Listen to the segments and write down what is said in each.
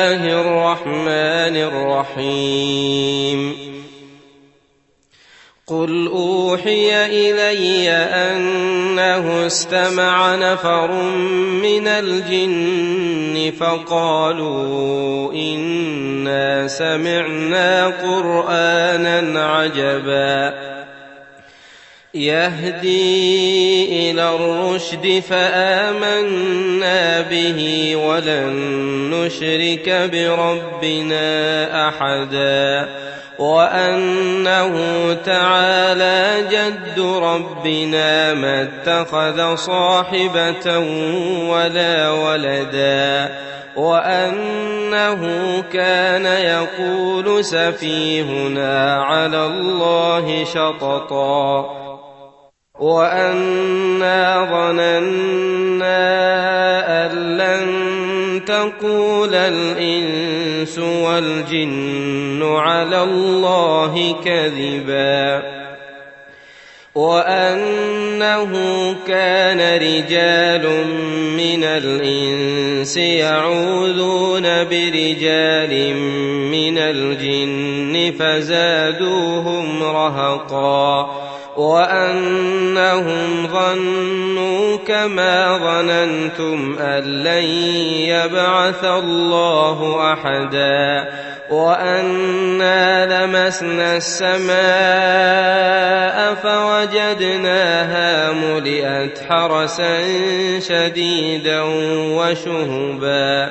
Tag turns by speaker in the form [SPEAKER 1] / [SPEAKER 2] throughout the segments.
[SPEAKER 1] الرحمن الرحيم قل أوحي إلي أنه استمع نفر من الجن فقالوا إنا سمعنا قرآنا عجبا يهدي إلى الرشد فآمنا به ولن نشرك بربنا أحدا وأنه تعالى جد ربنا ما اتخذ صاحبة ولا ولدا وأنه كان يقول سفيهنا على الله شططا وأنا ظننا أن لن تقول الإنس والجن على الله كذبا وأنه كان رجال من الإنس يعوذون برجال من الجن فزادوهم رهقا وأنهم ظنوا كما ظننتم أن لن يبعث الله أحدا وأنا لمسنا السماء فوجدناها ملئت حرسا شديدا وشهبا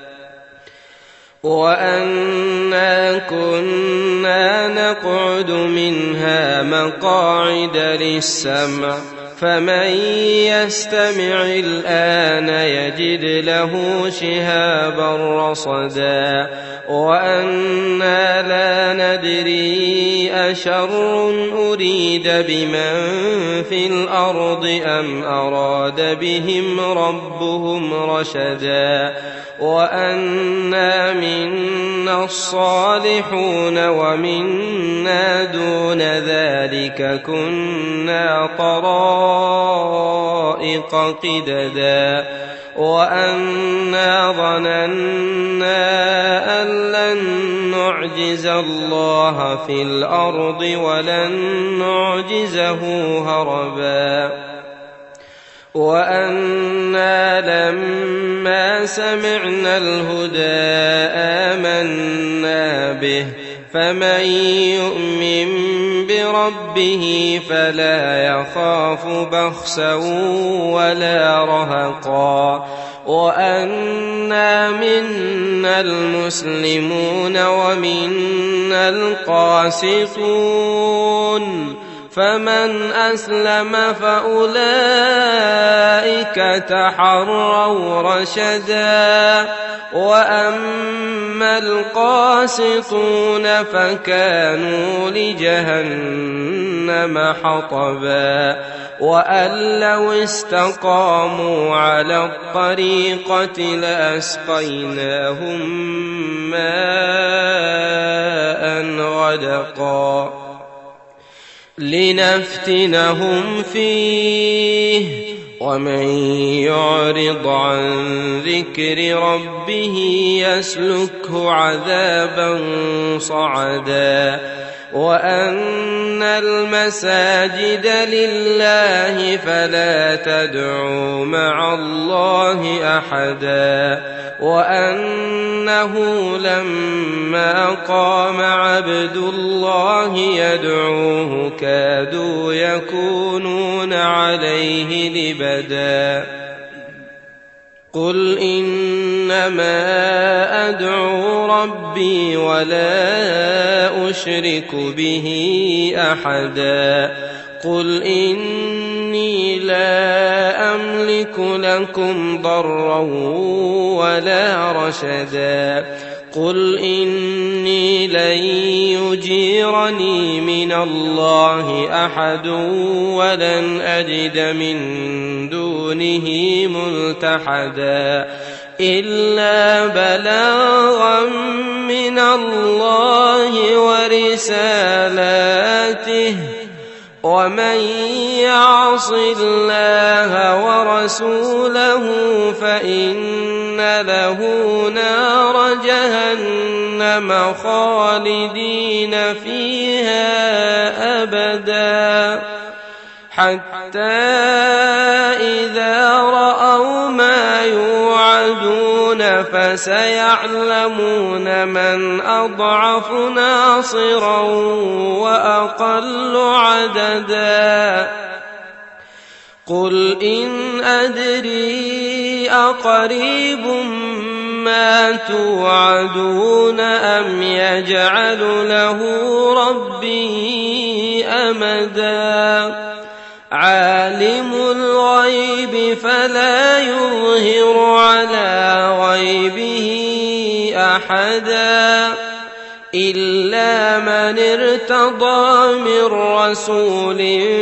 [SPEAKER 1] وأنا كنا نقعد منها مقاعد للسمع فمن يستمع الآن يجد له شهابا رصدا وأنا لا ندري أشر أريد بمن في الأرض أم أراد بهم ربهم رشدا وأنا منا الصالحون ومنا دون ذلك كنا طرائق قددا وأنا ظننا أن لن نعجز الله في الأرض ولن نعجزه هربا وأنا لما سمعنا الهدى آمنا به فمن يؤمن بربه فلا يخاف بخسا ولا رهقا وأنا منا المسلمون ومنا القاسطون فمن أسلم فأولئك تحروا رشدا وأما القاسطون فكانوا لجهنم حطبا وأن لو استقاموا على الطريقة لأسقيناهم ماء غدقا لنفتنهم فيه ومن يعرض عن ذكر ربه يسلكه عذابا صعدا وأن المساجد لله فلا تدعوا مع الله أحدا وأنه لما قام عبد الله يدعوه كادوا يكونون عليه لبدا قل إنما أدعو ربي ولا أشرك به أحدا قل إني لا أملك لكم ضرا ولا رشدا قل إني لن يجيرني من الله أحد ولن أجد من دونه ملتحدا إلا بلاغا من الله ورسالاته ومن يعص الله ورسوله فإن له نار جهنم خالدين فيها أبدا حتى إذا رأوا ما يوعدون فسيعلمون من أضعف ناصرا وأقل عددا قل إن أدري أقريب ما توعدون أم يجعل له ربي أمدا عالم الغيب فلا يظهر على غيبه أحدا إلا من ارتضى من رسول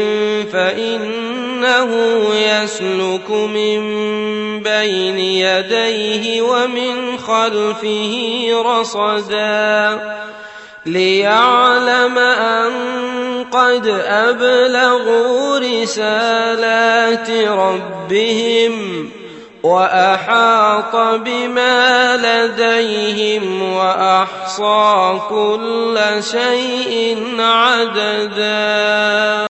[SPEAKER 1] فإنه يسلك من بين يديه ومن خلفه رصدا ليعلم أن قد أبلغوا رسالات ربهم وأحاط بما لديهم وأحصى كل شيء عددا.